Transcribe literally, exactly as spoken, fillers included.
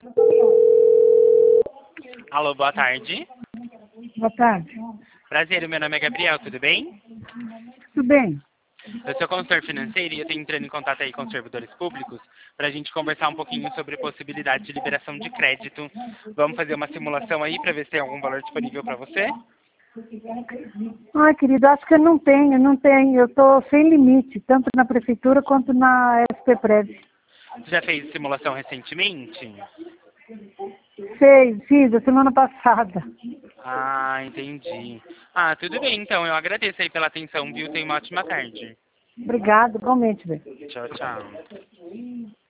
Alô, boa tarde. Boa tarde. Prazer, meu nome é Gabriel, tudo bem? Tudo bem? Eu sou consultor financeiro e eu estou entrando em contato aí com os servidores públicos para a gente conversar um pouquinho sobre possibilidade de liberação de crédito. Vamos fazer uma simulação aí para ver se tem algum valor disponível para você? Ai, querido, acho que eu não tenho, não tenho. Eu estou sem limite, tanto na prefeitura quanto na S P Prev. Você já fez simulação recentemente? Sei, fiz a semana passada. Ah, entendi. Ah, tudo bem, então. Eu agradeço aí pela atenção, viu? Tenha uma ótima tarde. Obrigada, igualmente, velho. Tchau, tchau.